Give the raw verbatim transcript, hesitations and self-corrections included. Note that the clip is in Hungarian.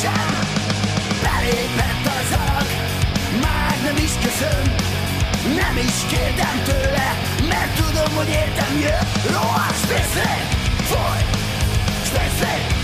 teljesen belépett az alag, már nem is köszön, nem is kérdem tőle, mert tudom, hogy értem jön. Rohadt Space Rain, foly, Space Rain.